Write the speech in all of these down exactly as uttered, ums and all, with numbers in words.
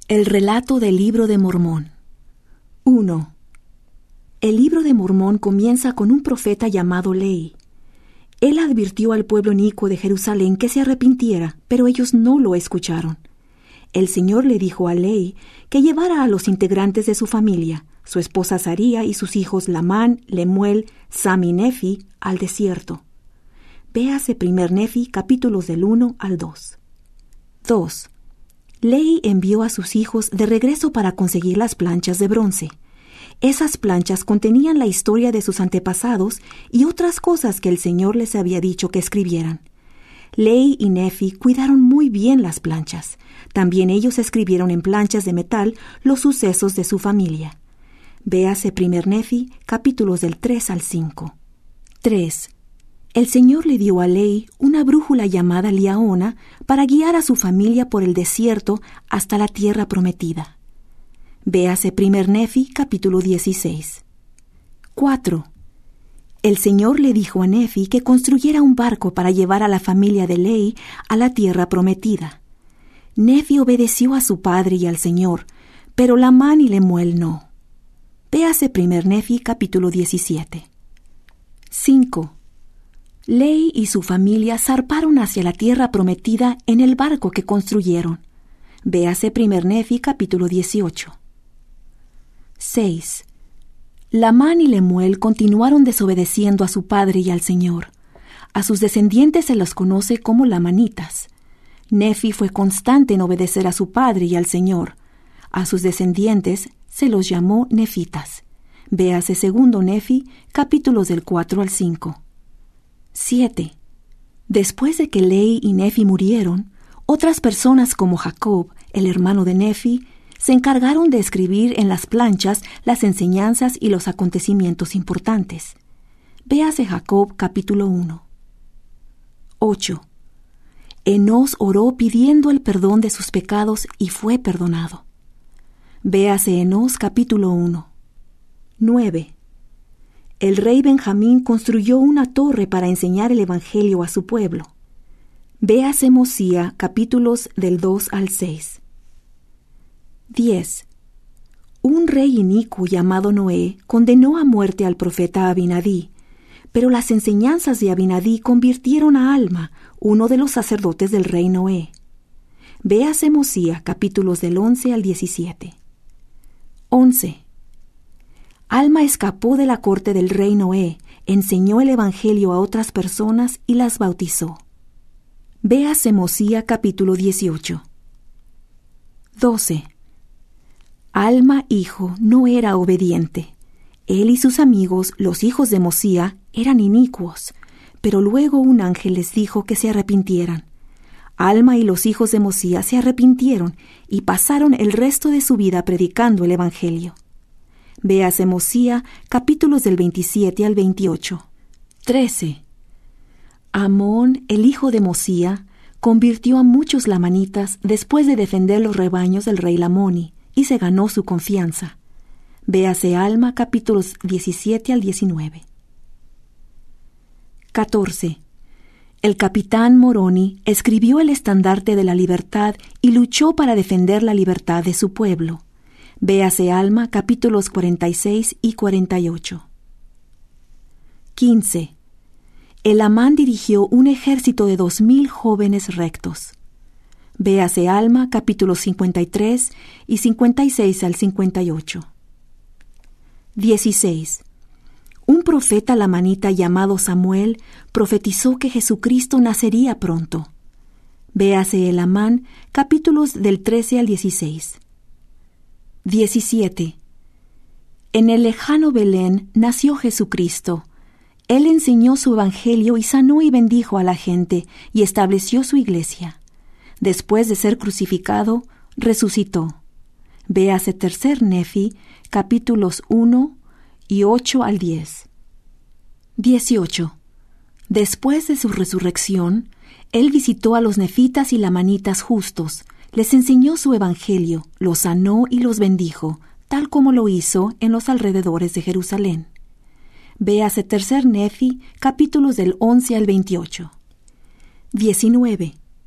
El relato del Libro de Mormón. uno. El Libro de Mormón comienza con un profeta llamado Lehi. Él advirtió al pueblo inicuo de Jerusalén que se arrepintiera, pero ellos no lo escucharon. El Señor le dijo a Lehi que llevara a los integrantes de su familia, su esposa Saría y sus hijos Lamán, Lemuel, Sam y Nefi, al desierto. Véase primer Nefi, capítulos del uno al dos. dos. Lehi envió a sus hijos de regreso para conseguir las planchas de bronce. Esas planchas contenían la historia de sus antepasados y otras cosas que el Señor les había dicho que escribieran. Lehi y Nefi cuidaron muy bien las planchas. También ellos escribieron en planchas de metal los sucesos de su familia. Véase primer Nefi, capítulos del tres al cinco. tres. El Señor le dio a Lehi una brújula llamada Liaona para guiar a su familia por el desierto hasta la tierra prometida. Véase primer Nefi, capítulo dieciséis. cuatro. El Señor le dijo a Nefi que construyera un barco para llevar a la familia de Lehi a la tierra prometida. Nefi obedeció a su padre y al Señor, pero Lamán y Lemuel no. Véase primer Nefi, capítulo diecisiete. cinco. Lehi y su familia zarparon hacia la tierra prometida en el barco que construyeron. Véase primer Nefi, capítulo dieciocho. seis. Lamán y Lemuel continuaron desobedeciendo a su padre y al Señor. A sus descendientes se los conoce como lamanitas. Nefi fue constante en obedecer a su padre y al Señor. A sus descendientes se los llamó nefitas. Véase segundo Nefi, capítulos del cuatro al cinco. siete. Después de que Lehi y Nefi murieron, otras personas como Jacob, el hermano de Nefi, se encargaron de escribir en las planchas las enseñanzas y los acontecimientos importantes. Véase Jacob capítulo uno. ocho. Enós oró pidiendo el perdón de sus pecados y fue perdonado. Véase Enós capítulo uno. nueve. El rey Benjamín construyó una torre para enseñar el evangelio a su pueblo. Véase Mosía, capítulos del dos al seis. diez. Un rey inicuo llamado Noé condenó a muerte al profeta Abinadí, pero las enseñanzas de Abinadí convirtieron a Alma, uno de los sacerdotes del rey Noé. Véase Mosía, capítulos del once al diecisiete. once. Alma escapó de la corte del rey Noé, enseñó el evangelio a otras personas y las bautizó. Véase Mosía capítulo dieciocho. doce. Alma, hijo, no era obediente. Él y sus amigos, los hijos de Mosía, eran inicuos, pero luego un ángel les dijo que se arrepintieran. Alma y los hijos de Mosía se arrepintieron y pasaron el resto de su vida predicando el evangelio. Véase Mosía, capítulos del veintisiete al veintiocho. trece. Amón, el hijo de Mosía, convirtió a muchos lamanitas después de defender los rebaños del rey Lamoni, y se ganó su confianza. Véase Alma, capítulos diecisiete al diecinueve. catorce. El capitán Moroni escribió el estandarte de la libertad y luchó para defender la libertad de su pueblo. Véase Alma, capítulos cuarenta y seis y cuarenta y ocho. quince. Elamán dirigió un ejército de dos mil jóvenes rectos. Véase Alma, capítulos cincuenta y tres y cincuenta y seis al cincuenta y ocho. dieciséis. Un profeta lamanita llamado Samuel profetizó que Jesucristo nacería pronto. Véase Elamán, capítulos del trece al dieciséis. diecisiete. En el lejano Belén nació Jesucristo. Él enseñó su evangelio y sanó y bendijo a la gente y estableció su iglesia. Después de ser crucificado, resucitó. Véase tercer Nefi, capítulos uno y ocho al diez. dieciocho. Después de su resurrección, él visitó a los nefitas y lamanitas justos, les enseñó su evangelio, los sanó y los bendijo, tal como lo hizo en los alrededores de Jerusalén. Véase tercer Nefi, capítulos del once al veintiocho. diecinueve.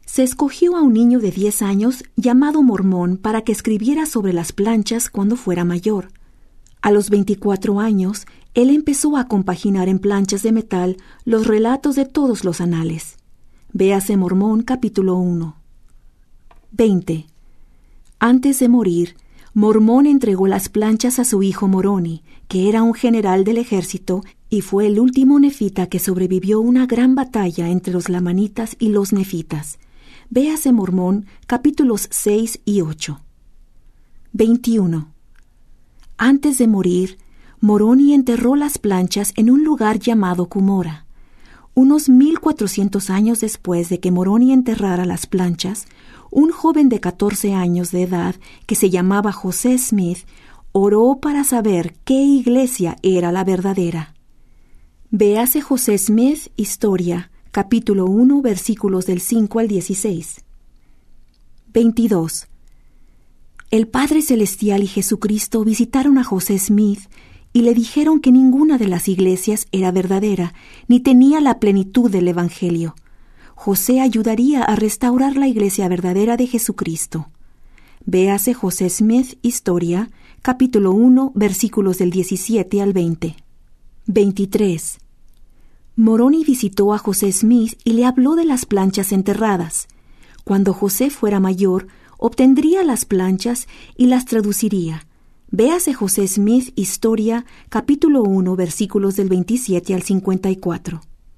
Se escogió a un niño de diez años llamado Mormón para que escribiera sobre las planchas cuando fuera mayor. A los veinticuatro años, él empezó a compaginar en planchas de metal los relatos de todos los anales. Véase Mormón capítulo uno. veinte. Antes de morir, Mormón entregó las planchas a su hijo Moroni, que era un general del ejército y fue el último nefita que sobrevivió una gran batalla entre los lamanitas y los nefitas. Véase Mormón capítulos seis y ocho. veintiuno. Antes de morir, Moroni enterró las planchas en un lugar llamado Cumora. Unos mil cuatrocientos años después de que Moroni enterrara las planchas, un joven de catorce años de edad que se llamaba José Smith oró para saber qué iglesia era la verdadera. Véase José Smith, Historia, capítulo uno, versículos del cinco al dieciséis. veintidós. El Padre Celestial y Jesucristo visitaron a José Smith y le dijeron que ninguna de las iglesias era verdadera, ni tenía la plenitud del Evangelio. José ayudaría a restaurar la iglesia verdadera de Jesucristo. Véase José Smith, Historia, capítulo uno, versículos del diecisiete al veinte. veintitrés. Moroni visitó a José Smith y le habló de las planchas enterradas. Cuando José fuera mayor, obtendría las planchas y las traduciría. Véase José Smith, Historia, capítulo uno, versículos del veintisiete al cincuenta y cuatro.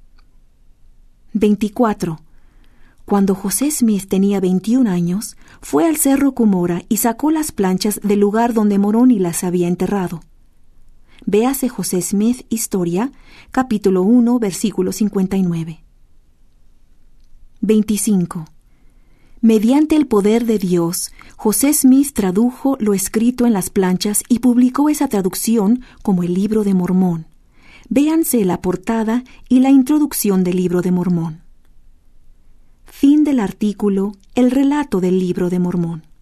veinticuatro. Cuando José Smith tenía veintiún años, fue al cerro Cumora y sacó las planchas del lugar donde Moroni las había enterrado. Véase José Smith, Historia, capítulo uno, versículo cincuenta y nueve. veinticinco. Mediante el poder de Dios, José Smith tradujo lo escrito en las planchas y publicó esa traducción como el Libro de Mormón. Véanse la portada y la introducción del Libro de Mormón. Fin del artículo El relato del Libro de Mormón.